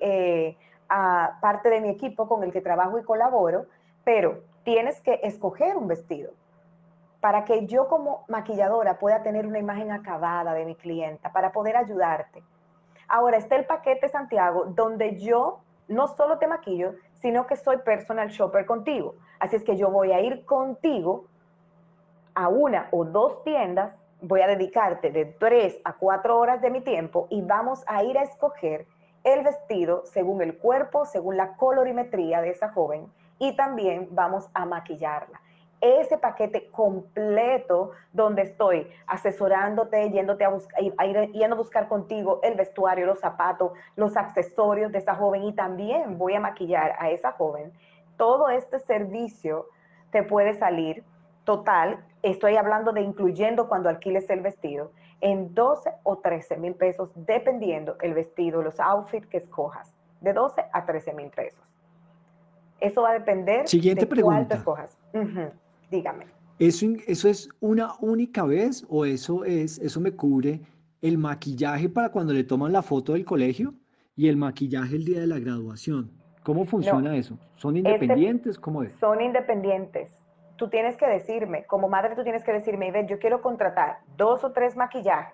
Speaker 2: a parte de mi equipo con el que trabajo y colaboro, pero tienes que escoger un vestido para que yo como maquilladora pueda tener una imagen acabada de mi clienta, para poder ayudarte. Ahora está el paquete Santiago, donde yo no solo te maquillo, sino que soy personal shopper contigo. Así es que yo voy a ir contigo a 1 o 2 tiendas, voy a dedicarte de 3 a 4 horas de mi tiempo y vamos a ir a escoger el vestido según el cuerpo, según la colorimetría de esa joven y también vamos a maquillarla. Ese paquete completo donde estoy asesorándote, yendo a buscar contigo el vestuario, los zapatos, los accesorios de esa joven y también voy a maquillar a esa joven. Todo este servicio te puede salir total, estoy hablando de incluyendo cuando alquiles el vestido, en 12 o 13 mil pesos, dependiendo el vestido, los outfits que escojas, de 12 a 13 mil pesos. Eso va a depender
Speaker 3: siguiente
Speaker 2: de cuál te
Speaker 3: pregunta.
Speaker 2: escojas. Dígame.
Speaker 3: ¿Eso es una única vez o eso me cubre el maquillaje para cuando le toman la foto del colegio y el maquillaje el día de la graduación? ¿Cómo
Speaker 2: No,
Speaker 3: funciona eso? ¿Son
Speaker 2: este,
Speaker 3: independientes? ¿Cómo es?
Speaker 2: son independientes. Tú tienes que decirme, como madre tú tienes que decirme, Ivette, yo quiero contratar 2 o 3 maquillajes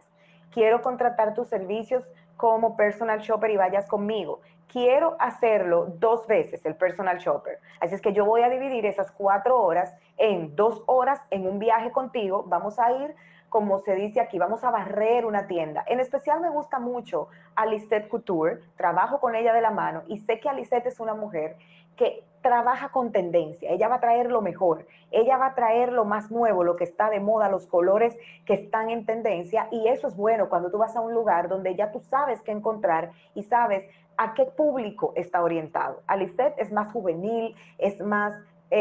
Speaker 2: quiero contratar tus servicios como personal shopper y vayas conmigo. Quiero hacerlo 2 veces el personal shopper. Así es que yo voy a dividir esas 4 horas en 2 horas en un viaje contigo. Vamos a ir, como se dice aquí, vamos a barrer una tienda. En especial me gusta mucho a Lisette Couture, trabajo con ella de la mano y sé que Lisette es una mujer que trabaja con tendencia. Ella va a traer lo mejor, ella va a traer lo más nuevo, lo que está de moda, los colores que están en tendencia, y eso es bueno cuando tú vas a un lugar donde ya tú sabes qué encontrar y sabes a qué público está orientado. Lisette es más juvenil, es más...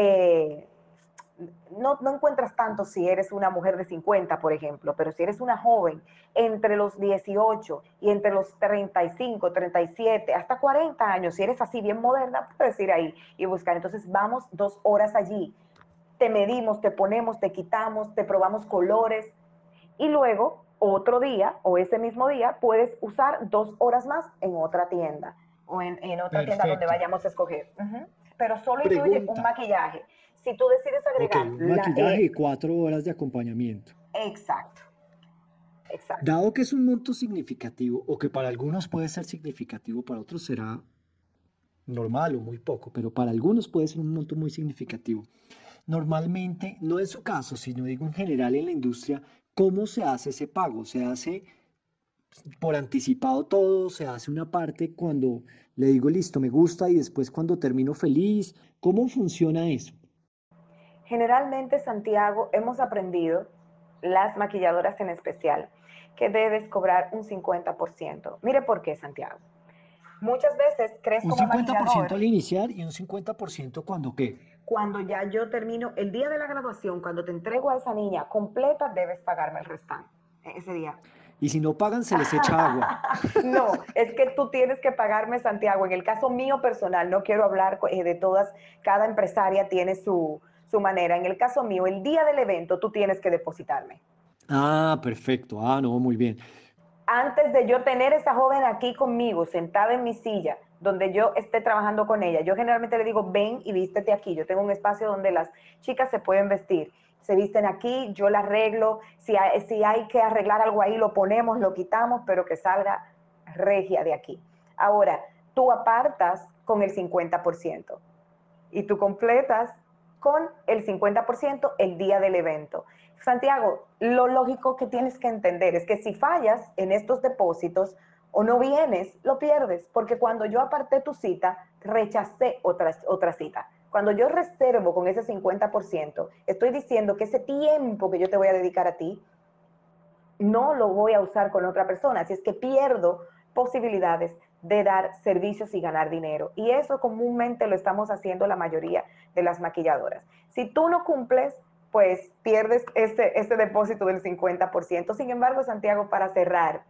Speaker 2: no encuentras tanto si eres una mujer de 50, por ejemplo, pero si eres una joven entre los 18 y entre los 35, 37, hasta 40 años, si eres así bien moderna, puedes ir ahí y buscar. Entonces vamos 2 horas allí, te medimos, te ponemos, te quitamos, te probamos colores y luego otro día o ese mismo día puedes usar 2 horas más en otra tienda o en otra tienda donde vayamos a escoger. Pero solo incluye un maquillaje. Si tú decides agregar...
Speaker 3: un maquillaje y 4 horas de acompañamiento.
Speaker 2: Exacto.
Speaker 3: Dado que es un monto significativo, o que para algunos puede ser significativo, para otros será normal o muy poco, pero para algunos puede ser un monto muy significativo. Normalmente, no en su caso, sino digo en general en la industria, ¿cómo se hace ese pago? ¿Se hace por anticipado todo? ¿Se hace una parte cuando le digo listo, me gusta y después cuando termino feliz? ¿Cómo funciona eso?
Speaker 2: Generalmente, Santiago, hemos aprendido, las maquilladoras en especial, que debes cobrar un 50%. Mire por qué, Santiago. Muchas veces crees como maquillador...
Speaker 3: Un 50% al iniciar y un 50% cuando ¿qué?
Speaker 2: Cuando ya yo termino, el día de la graduación, cuando te entrego a esa niña completa, debes pagarme el restante ese día.
Speaker 3: Y si no pagan, se les echa agua.
Speaker 2: No, es que tú tienes que pagarme, Santiago. En el caso mío personal, no quiero hablar de todas, cada empresaria tiene su manera. En el caso mío, el día del evento, tú tienes que depositarme.
Speaker 3: Ah, perfecto. Ah, no, muy bien.
Speaker 2: Antes de yo tener esa joven aquí conmigo, sentada en mi silla, donde yo esté trabajando con ella, yo generalmente le digo, ven y vístete aquí. Yo tengo un espacio donde las chicas se pueden vestir. Se visten aquí, yo la arreglo. Si hay que arreglar algo ahí, lo ponemos, lo quitamos, pero que salga regia de aquí. Ahora, tú apartas con el 50% y tú completas con el 50% el día del evento. Santiago, lo lógico que tienes que entender es que si fallas en estos depósitos o no vienes, lo pierdes, porque cuando yo aparté tu cita, rechacé otra cita. Cuando yo reservo con ese 50%, estoy diciendo que ese tiempo que yo te voy a dedicar a ti, no lo voy a usar con otra persona, así es que pierdo posibilidades de dar servicios y ganar dinero. Y eso comúnmente lo estamos haciendo la mayoría de las maquilladoras. Si tú no cumples, pues pierdes ese depósito del 50%. Sin embargo, Santiago, para cerrar,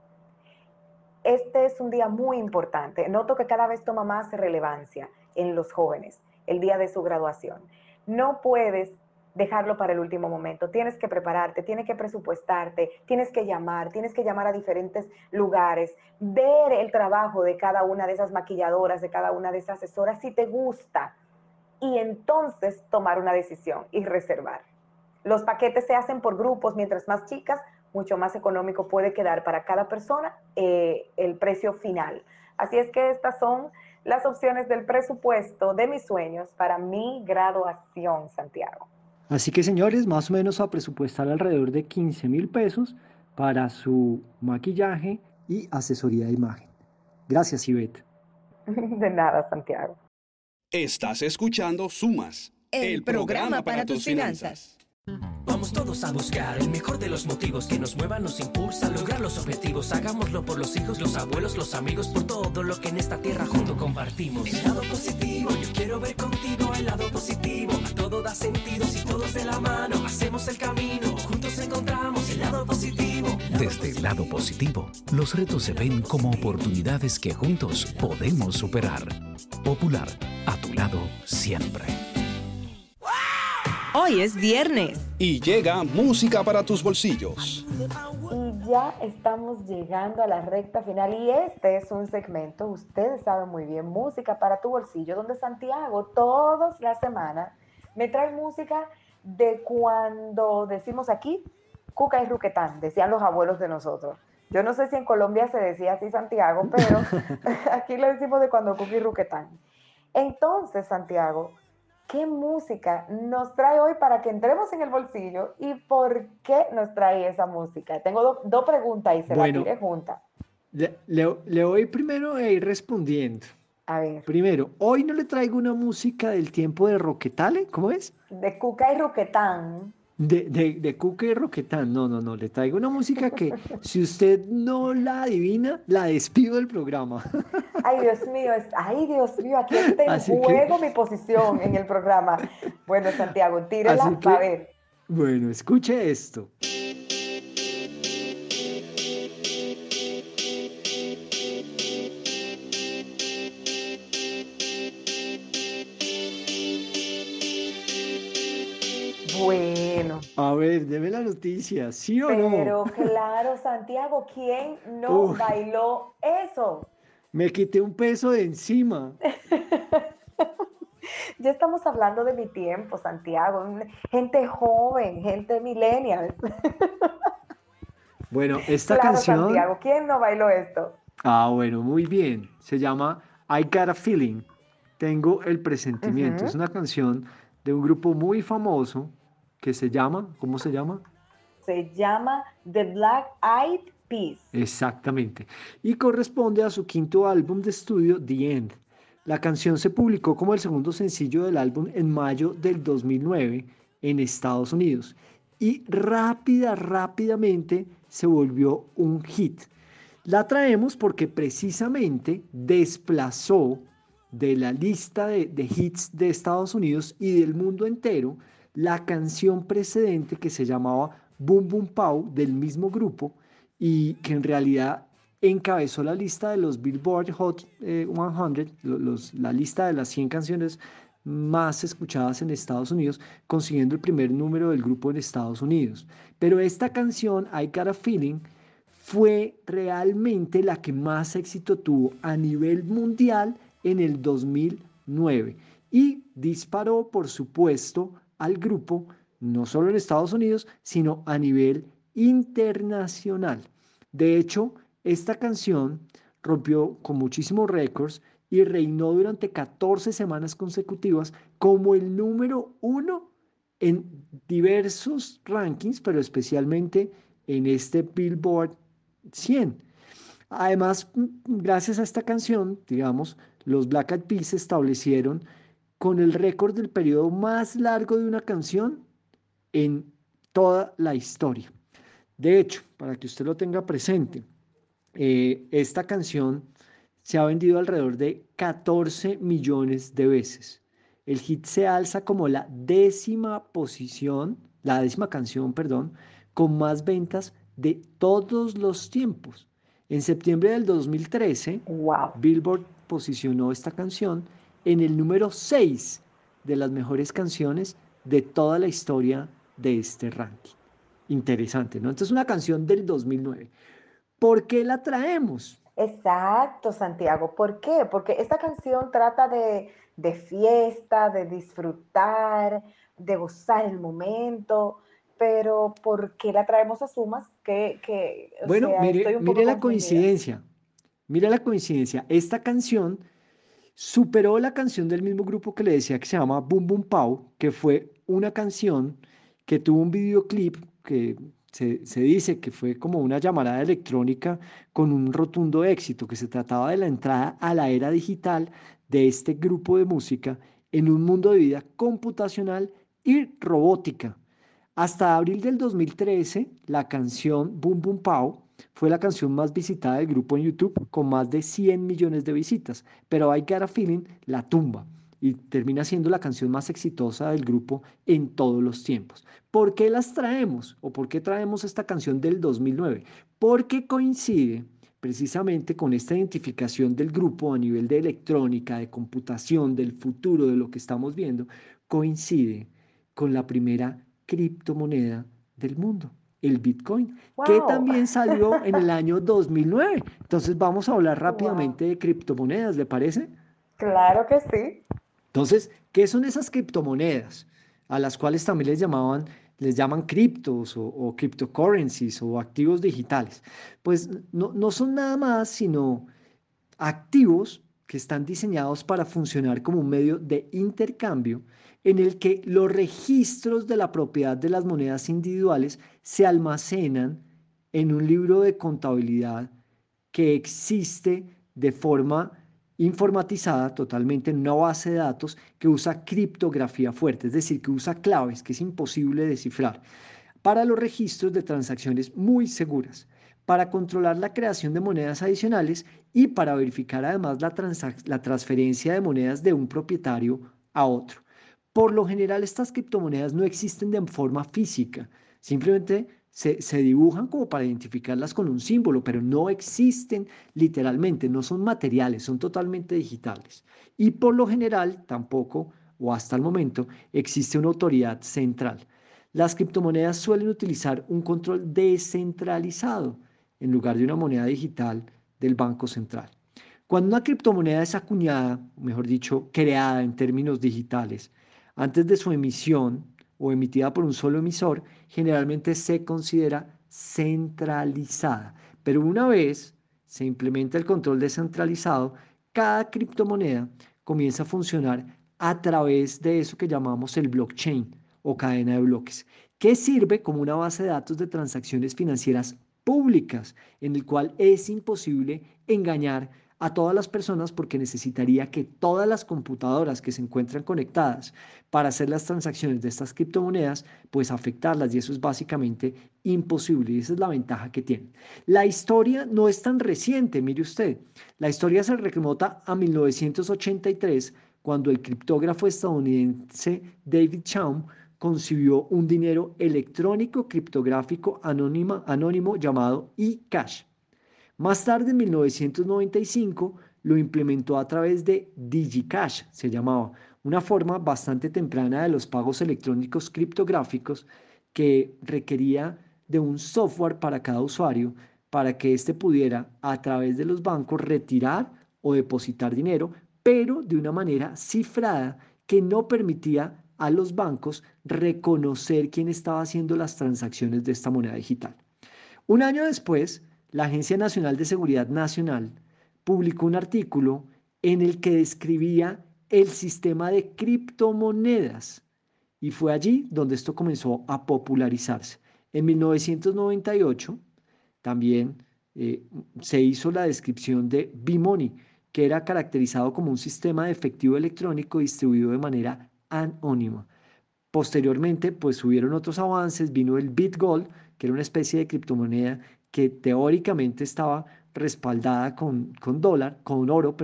Speaker 2: este es un día muy importante. Noto que cada vez toma más relevancia en los jóvenes, el día de su graduación. No puedes dejarlo para el último momento. Tienes que prepararte, tienes que presupuestarte, tienes que llamar a diferentes lugares, ver el trabajo de cada una de esas maquilladoras, de cada una de esas asesoras, si te gusta, y entonces tomar una decisión y reservar. Los paquetes se hacen por grupos, mientras más chicas, mucho más económico puede quedar para cada persona el precio final. Así es que estas son las opciones del presupuesto de mis sueños para mi graduación, Santiago.
Speaker 3: Así que, señores, más o menos a presupuestar alrededor de 15,000 pesos para su maquillaje y asesoría de imagen. Gracias, Ivette.
Speaker 2: De nada, Santiago.
Speaker 1: Estás escuchando Sumas, el programa para tus finanzas.
Speaker 8: Vamos todos a buscar el mejor de los motivos que nos muevan, nos impulsa a lograr los objetivos. Hagámoslo por los hijos, los abuelos, los amigos, por todo lo que en esta tierra junto compartimos. El lado positivo, yo quiero ver contigo el lado positivo. A todo da sentido si todos de la mano hacemos el camino. Juntos encontramos el lado positivo.
Speaker 9: Desde el lado positivo, los retos se ven como oportunidades que juntos podemos superar. Popular, a tu lado siempre.
Speaker 4: Hoy es viernes.
Speaker 1: Y llega música para tus bolsillos.
Speaker 2: Y ya estamos llegando a la recta final y este es un segmento, ustedes saben muy bien, música para tu bolsillo, donde Santiago todas las semanas me trae música de cuando decimos aquí, cuca y ruquetán, decían los abuelos de nosotros. Yo no sé si en Colombia se decía así, Santiago, pero aquí le decimos de cuando Cookie Ruquetán. Entonces, Santiago, ¿qué música nos trae hoy para que entremos en el bolsillo y por qué nos trae esa música? Tengo dos preguntas y se las
Speaker 3: Bueno,
Speaker 2: tiré juntas.
Speaker 3: le voy primero a ir respondiendo.
Speaker 2: A ver,
Speaker 3: Primero, hoy no le traigo una música del tiempo de Roquetale, ¿cómo es?
Speaker 2: de Cuca y Ruquetán.
Speaker 3: De Cuca y Roquetán. No, le traigo una música que si usted no la adivina, la despido del programa.
Speaker 2: Ay, Dios mío, aquí está en
Speaker 3: Así que,
Speaker 2: juego mi posición en el programa. Bueno, Santiago, tírela
Speaker 3: así
Speaker 2: para
Speaker 3: que,
Speaker 2: ver.
Speaker 3: bueno, escuche esto.
Speaker 2: Bueno,
Speaker 3: A ver, deme la noticia, ¿sí o no?
Speaker 2: pero claro, Santiago, ¿quién no
Speaker 3: Uy,
Speaker 2: bailó eso?
Speaker 3: me quité un peso de encima.
Speaker 2: Ya estamos hablando de mi tiempo, Santiago. Gente joven, gente millennial.
Speaker 3: Bueno, esta
Speaker 2: Claro,
Speaker 3: canción,
Speaker 2: Santiago, ¿quién no bailó esto?
Speaker 3: bueno, muy bien. Se llama I Got a Feeling. Tengo el presentimiento. Es
Speaker 2: Ujú.
Speaker 3: una canción de un grupo muy famoso que se llama, ¿cómo se llama?
Speaker 2: Se llama The Black Eyed Peas.
Speaker 3: Exactamente. Y corresponde a su quinto álbum de estudio, The End. La canción se publicó como el segundo sencillo del álbum en mayo del 2009 en Estados Unidos. Y rápidamente se volvió un hit. La traemos porque precisamente desplazó de la lista de hits de Estados Unidos y del mundo entero la canción precedente que se llamaba Boom Boom Pow del mismo grupo y que en realidad encabezó la lista de los Billboard Hot 100, la lista de las 100 canciones más escuchadas en Estados Unidos, consiguiendo el primer número del grupo en Estados Unidos. Pero esta canción, I Got a Feeling, fue realmente la que más éxito tuvo a nivel mundial en el 2009 y disparó, por supuesto, al grupo, no solo en Estados Unidos, sino a nivel internacional. De hecho, esta canción rompió con muchísimos récords y reinó durante 14 semanas consecutivas como el número uno en diversos rankings, pero especialmente en este Billboard 100. Además, gracias a esta canción, digamos, los Black Eyed Peas establecieron con el récord del periodo más largo de una canción en toda la historia. De hecho, para que usted lo tenga presente, esta canción se ha vendido alrededor de 14 millones de veces. El hit se alza como la décima canción, perdón, con más ventas de todos los tiempos. En septiembre del 2013,
Speaker 2: Wow.
Speaker 3: Billboard posicionó esta canción en el número 6 de las mejores canciones de toda la historia de este ranking. Interesante, ¿no? Entonces, una canción del 2009. ¿Por qué la traemos?
Speaker 2: Exacto, Santiago. ¿Por qué? Porque esta canción trata de fiesta, de disfrutar, de gozar el momento, pero ¿por qué la traemos a Sumas? O
Speaker 3: Bueno,
Speaker 2: sea, estoy
Speaker 3: mire,
Speaker 2: un poco
Speaker 3: mire la
Speaker 2: confundida.
Speaker 3: coincidencia. Mire la coincidencia. Esta canción superó la canción del mismo grupo que le decía que se llama Boom Boom Pow, que fue una canción que tuvo un videoclip que se dice que fue como una llamarada electrónica con un rotundo éxito, que se trataba de la entrada a la era digital de este grupo de música en un mundo de vida computacional y robótica. Hasta abril del 2013, la canción Boom Boom Pow fue la canción más visitada del grupo en YouTube con más de 100 millones de visitas, pero I Got a Feeling la tumba y termina siendo la canción más exitosa del grupo en todos los tiempos. ¿Por qué las traemos o por qué traemos esta canción del 2009? Porque coincide precisamente con esta identificación del grupo a nivel de electrónica, de computación, del futuro, de lo que estamos viendo, coincide con la primera criptomoneda del mundo, el Bitcoin, que
Speaker 2: Wow.
Speaker 3: también salió en el año 2009. Entonces vamos a hablar
Speaker 2: Wow.
Speaker 3: rápidamente de criptomonedas, ¿le parece?
Speaker 2: Claro que sí.
Speaker 3: Entonces, ¿qué son esas criptomonedas? A las cuales también les llamaban les llaman criptos o cryptocurrencies o activos digitales. Pues no son nada más sino activos que están diseñados para funcionar como un medio de intercambio en el que los registros de la propiedad de las monedas individuales se almacenan en un libro de contabilidad que existe de forma informatizada totalmente en una base de datos que usa criptografía fuerte, es decir, que usa claves que es imposible descifrar para los registros de transacciones muy seguras, para controlar la creación de monedas adicionales y para verificar además la transferencia de monedas de un propietario a otro. Por lo general, estas criptomonedas no existen de forma física, simplemente se dibujan como para identificarlas con un símbolo, pero no existen literalmente, no son materiales, son totalmente digitales. Y por lo general, tampoco, o hasta el momento, existe una autoridad central. Las criptomonedas suelen utilizar un control descentralizado en lugar de una moneda digital del Banco Central. Cuando una criptomoneda es acuñada, mejor dicho, creada en términos digitales, antes de su emisión o emitida por un solo emisor, generalmente se considera centralizada. Pero una vez se implementa el control descentralizado, cada criptomoneda comienza a funcionar a través de eso que llamamos el blockchain o cadena de bloques, que sirve como una base de datos de transacciones financieras públicas, en el cual es imposible engañar a todas las personas porque necesitaría que todas las computadoras que se encuentran conectadas para hacer las transacciones de estas criptomonedas, pues afectarlas, y eso es básicamente imposible, y esa es la ventaja que tienen. La historia no es tan reciente, mire usted, la historia se remonta a 1983, cuando el criptógrafo estadounidense David Chaum concibió un dinero electrónico criptográfico anónimo llamado eCash. Más tarde, en 1995, lo implementó a través de DigiCash, se llamaba, una forma bastante temprana de los pagos electrónicos criptográficos que requería de un software para cada usuario para que éste pudiera, a través de los bancos, retirar o depositar dinero, pero de una manera cifrada que no permitía a los bancos reconocer quién estaba haciendo las transacciones de esta moneda digital. Un año después, la Agencia Nacional de Seguridad Nacional publicó un artículo en el que describía el sistema de criptomonedas y fue allí donde esto comenzó a popularizarse. En 1998 también se hizo la descripción de B-Money, que era caracterizado como un sistema de efectivo electrónico distribuido de manera anónima. Posteriormente, pues hubieron otros avances, vino el BitGold, que era una especie de criptomoneda que teóricamente estaba respaldada con oro,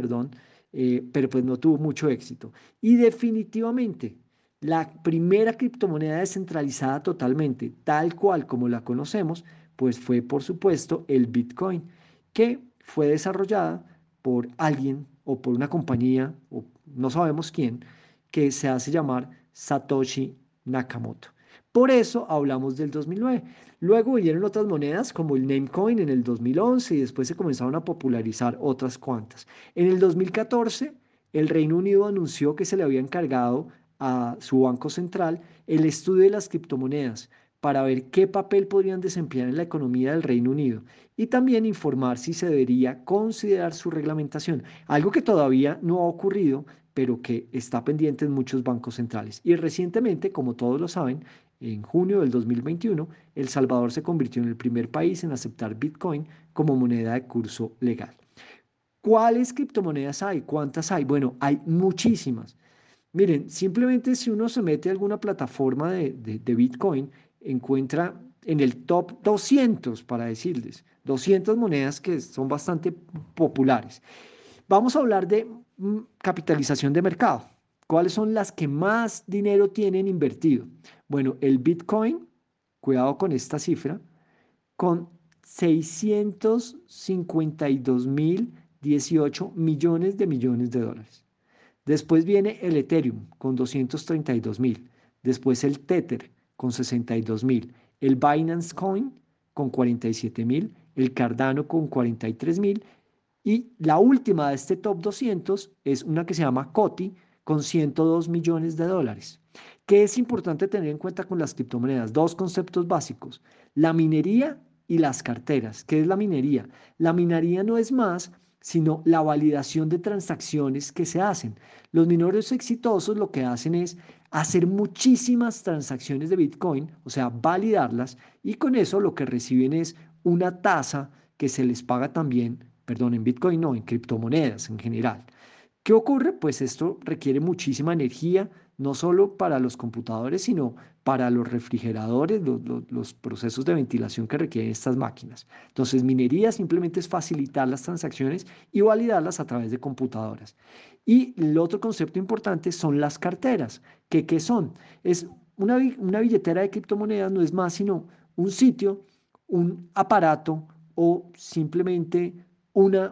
Speaker 3: pero pues no tuvo mucho éxito. Y definitivamente, la primera criptomoneda descentralizada totalmente, tal cual como la conocemos, pues fue por supuesto el Bitcoin, que fue desarrollada por alguien o por una compañía, o no sabemos quién, que se hace llamar Satoshi Nakamoto. Por eso hablamos del 2009. Luego vinieron otras monedas como el Namecoin en el 2011 y después se comenzaron a popularizar otras cuantas. En el 2014, el Reino Unido anunció que se le había encargado a su Banco Central el estudio de las criptomonedas para ver qué papel podrían desempeñar en la economía del Reino Unido y también informar si se debería considerar su reglamentación, algo que todavía no ha ocurrido, pero que está pendiente en muchos bancos centrales. Y recientemente, como todos lo saben, en junio del 2021, El Salvador se convirtió en el primer país en aceptar Bitcoin como moneda de curso legal. ¿Cuáles criptomonedas hay? ¿Cuántas hay? Bueno, hay muchísimas. Miren, simplemente si uno se mete a alguna plataforma de Bitcoin, encuentra en el top 200, para decirles, 200 monedas que son bastante populares. Vamos a hablar de capitalización de mercado. ¿Cuáles son las que más dinero tienen invertido? Bueno, el Bitcoin, cuidado con esta cifra, con 652.018 millones de dólares. Después viene el Ethereum con 232.000. Después el Tether con 62.000. El Binance Coin con 47.000. El Cardano con 43.000. Y la última de este top 200 es una que se llama COTI con 102 millones de dólares. ¿Qué es importante tener en cuenta con las criptomonedas? Dos conceptos básicos: la minería y las carteras. ¿Qué es la minería? La minería no es más sino la validación de transacciones que se hacen. Los mineros exitosos lo que hacen es hacer muchísimas transacciones de Bitcoin, o sea, validarlas, y con eso lo que reciben es una tasa que se les paga también, perdón, en Bitcoin no, en criptomonedas en general. ¿Qué ocurre? Pues esto requiere muchísima energía, no solo para los computadores, sino para los refrigeradores, los procesos de ventilación que requieren estas máquinas. Entonces, minería simplemente es facilitar las transacciones y validarlas a través de computadoras. Y el otro concepto importante son las carteras. ¿Qué son? Es una billetera de criptomonedas, no es más sino un sitio, un aparato o simplemente una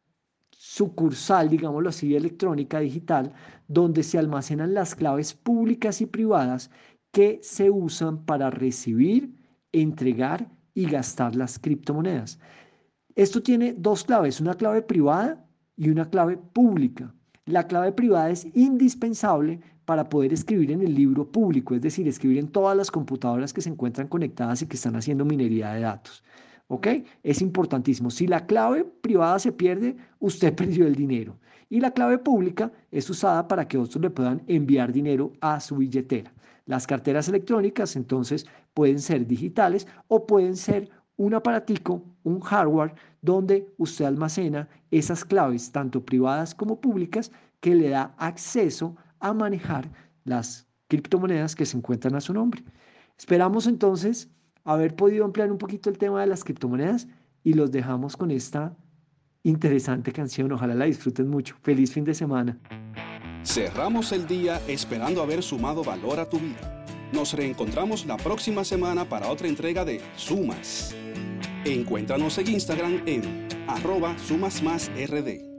Speaker 3: sucursal, digámoslo así, electrónica digital, donde se almacenan las claves públicas y privadas que se usan para recibir, entregar y gastar las criptomonedas. Esto tiene dos claves, una clave privada y una clave pública. La clave privada es indispensable para poder escribir en el libro público, es decir, escribir en todas las computadoras que se encuentran conectadas y que están haciendo minería de datos. ¿Ok? Es importantísimo. Si la clave privada se pierde, usted perdió el dinero. Y la clave pública es usada para que otros le puedan enviar dinero a su billetera. Las carteras electrónicas, entonces, pueden ser digitales o pueden ser un aparatico, un hardware, donde usted almacena esas claves, tanto privadas como públicas, que le da acceso a manejar las criptomonedas que se encuentran a su nombre. Esperamos entonces haber podido ampliar un poquito el tema de las criptomonedas y los dejamos con esta interesante canción. Ojalá la disfruten mucho. Feliz fin de semana.
Speaker 1: Cerramos el día esperando haber sumado valor a tu vida. Nos reencontramos la próxima semana para otra entrega de Sumas. Encuéntranos en Instagram en @sumasmasrd.